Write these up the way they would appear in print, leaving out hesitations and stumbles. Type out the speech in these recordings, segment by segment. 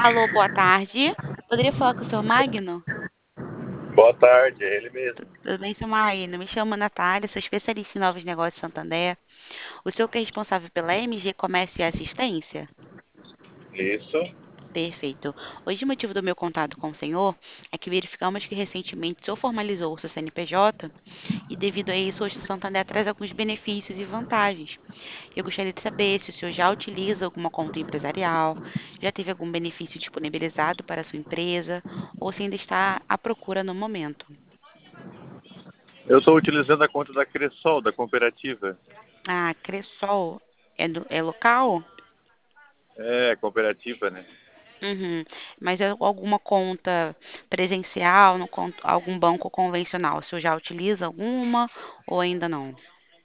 Alô, boa tarde. Poderia falar com o senhor Magno? Boa tarde, é ele mesmo. Tudo bem, senhor Magno? Me chamo Natália, sou especialista em novos negócios de Santander. O senhor que é responsável pela MG Comércio e Assistência? Isso. Perfeito. Hoje o motivo do meu contato com o senhor é que verificamos que recentemente o senhor formalizou o seu CNPJ e devido a isso hoje o Santander traz alguns benefícios e vantagens. Eu gostaria de saber se o senhor já utiliza alguma conta empresarial, já teve algum benefício disponibilizado para a sua empresa ou se ainda está à procura no momento. Eu estou utilizando a conta da Cressol, da cooperativa. Ah, Cressol é local? É, cooperativa, né? Uhum. Mas é alguma conta presencial, no algum banco convencional? O senhor já utiliza alguma ou ainda não?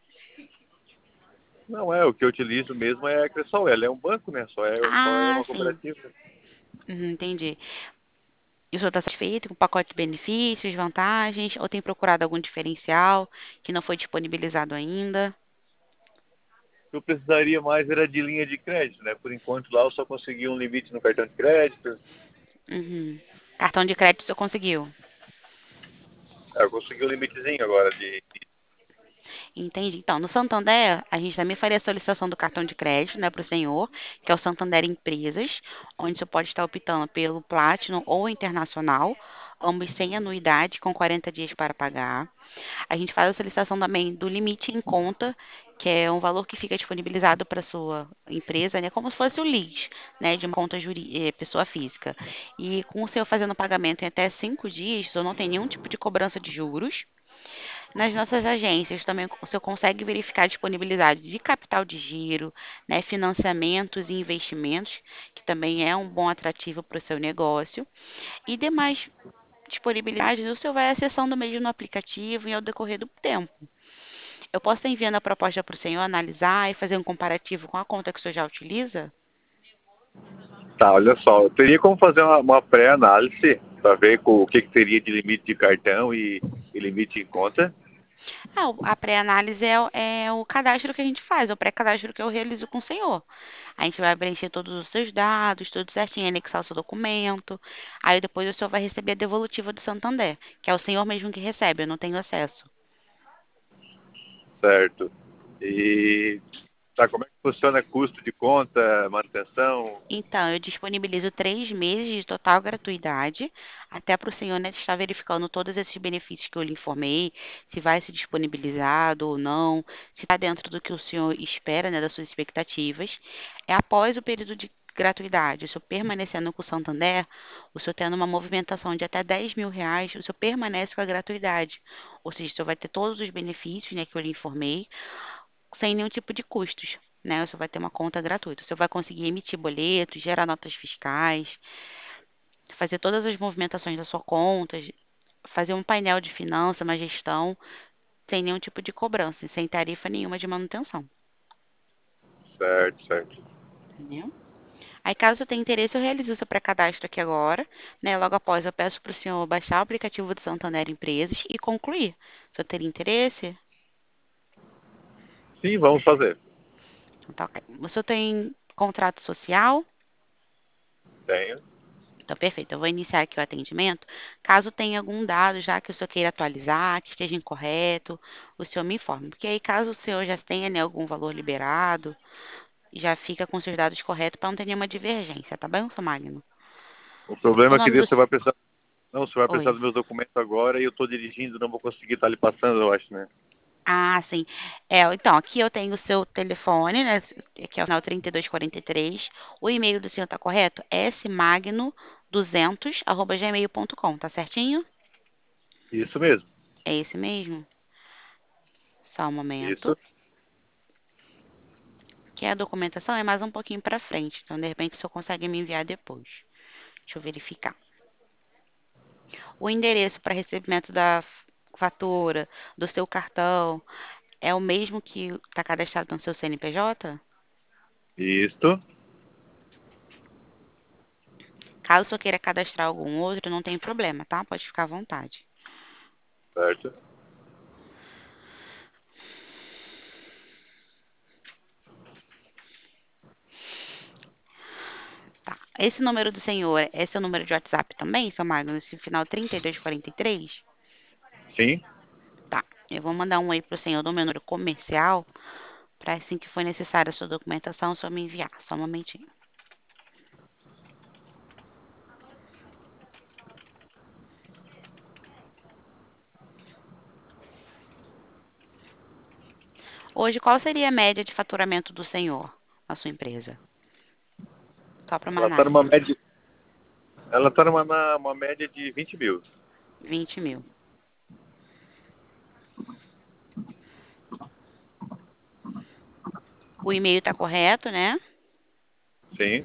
Não é, o que eu utilizo mesmo é a Cressol. Ela é um banco, né? Só é Ah, uma sim. cooperativa. Entendi. E o senhor está satisfeito com o pacote de benefícios, vantagens, ou tem procurado algum diferencial que não foi disponibilizado ainda? Eu precisaria mais era de linha de crédito, né? Por enquanto lá eu só consegui um limite no cartão de crédito. Uhum. Cartão de crédito o senhor conseguiu? Eu consegui um limitezinho agora de. Entendi. Então, no Santander, a gente também faria a solicitação do cartão de crédito, né, para o senhor, que é o Santander Empresas, onde o senhor pode estar optando pelo Platinum ou Internacional, ambos sem anuidade, com 40 dias para pagar. A gente faz a solicitação também do limite em conta, que é um valor que fica disponibilizado para a sua empresa, né, como se fosse o LIS, né, de uma conta pessoa física. E com o senhor fazendo pagamento em até 5 dias, o senhor não tem nenhum tipo de cobrança de juros. Nas nossas agências também o senhor consegue verificar a disponibilidade de capital de giro, né, financiamentos e investimentos, que também é um bom atrativo para o seu negócio. E demais disponibilidades o senhor vai acessando mesmo no aplicativo e ao decorrer do tempo. Eu posso estar enviando a proposta para o senhor analisar e fazer um comparativo com a conta que o senhor já utiliza? Tá, olha só. Eu teria como fazer uma pré-análise para ver o que teria de limite de cartão e limite em conta. Ah, a pré-análise é o cadastro que a gente faz, é o pré-cadastro que eu realizo com o senhor. A gente vai preencher todos os seus dados, tudo certinho, anexar o seu documento. Aí depois o senhor vai receber a devolutiva do Santander, que é o senhor mesmo que recebe, eu não tenho acesso. Certo. E tá, como é que funciona custo de conta, manutenção? Então, eu disponibilizo 3 meses de total gratuidade, até para o senhor, né, estar verificando todos esses benefícios que eu lhe informei, se vai ser disponibilizado ou não, se está dentro do que o senhor espera, né, das suas expectativas. É após o período de gratuidade, o senhor permanecendo com o Santander, o senhor tendo uma movimentação de até R$ 10.000, o senhor permanece com a gratuidade. Ou seja, o senhor vai ter todos os benefícios, né, que eu lhe informei, sem nenhum tipo de custos, né? Você vai ter uma conta gratuita. Você vai conseguir emitir boletos, gerar notas fiscais, fazer todas as movimentações da sua conta, fazer um painel de finanças, uma gestão, sem nenhum tipo de cobrança, e sem tarifa nenhuma de manutenção. Certo, certo. Entendeu? Aí, caso você tenha interesse, eu realizo o seu pré-cadastro aqui agora, né? Logo após, eu peço para o senhor baixar o aplicativo do Santander Empresas e concluir. Se eu teria interesse, Sim, vamos fazer. então tá ok. O senhor tem contrato social? Tenho. Então, perfeito. Eu vou iniciar aqui o atendimento. Caso tenha algum dado já que o senhor queira atualizar, que esteja incorreto, o senhor me informe. Porque aí, caso o senhor já tenha, né, algum valor liberado, já fica com seus dados corretos para não ter nenhuma divergência, tá bem, seu Magno? O O problema é que nome do... você vai precisar. Não, você vai precisar Oi. dos meus documentos agora e eu estou dirigindo, não vou conseguir estar lhe passando, eu acho, né? Ah, sim. Então, aqui eu tenho o seu telefone, né, que é o final 3243. O e-mail do senhor tá correto? smagno200@gmail.com, tá certinho? Isso mesmo. É esse mesmo? Só um momento. Isso. Que a documentação é mais um pouquinho para frente, então de repente o senhor consegue me enviar depois. Deixa eu verificar. O endereço para recebimento da fatura, do seu cartão, é o mesmo que está cadastrado no seu CNPJ? Isso. Caso o senhor queira cadastrar algum outro, não tem problema, tá? Pode ficar à vontade. Certo. Tá. Esse número do senhor é seu número de WhatsApp também, seu Magno? Esse final 3243? Sim, Tá. Eu vou mandar um aí pro senhor do meu número comercial, para assim que for necessário a sua documentação, só me enviar. Só um momentinho. Hoje, qual seria a média de faturamento do senhor na sua empresa? Só para uma ela está análise. numa média de 20 mil. 20 mil. O e-mail está correto, né? Sim,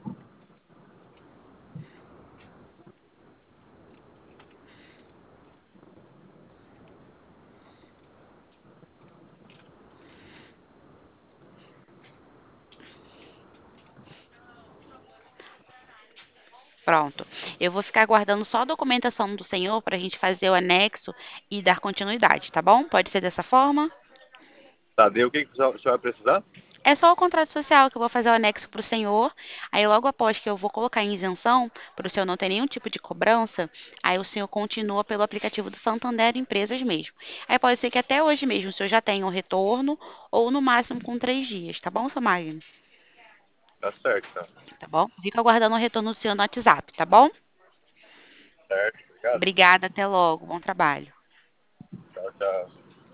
Pronto. Eu vou ficar aguardando só a documentação do senhor para a gente fazer o anexo e dar continuidade, tá bom? Pode ser dessa forma? tá. Daí o que você vai precisar? É só o contrato social que eu vou fazer o anexo para o senhor. Aí, logo após que eu vou colocar em isenção, para o senhor não ter nenhum tipo de cobrança, aí o senhor continua pelo aplicativo do Santander Empresas mesmo. Aí pode ser que até hoje mesmo o senhor já tenha um retorno, ou no máximo com 3 dias, tá bom, seu Magno? Tá certo, então. Tá bom? Fico aguardando o retorno do senhor no WhatsApp, tá bom? Certo, obrigado. Obrigada, até logo. Bom trabalho. Tchau, tchau.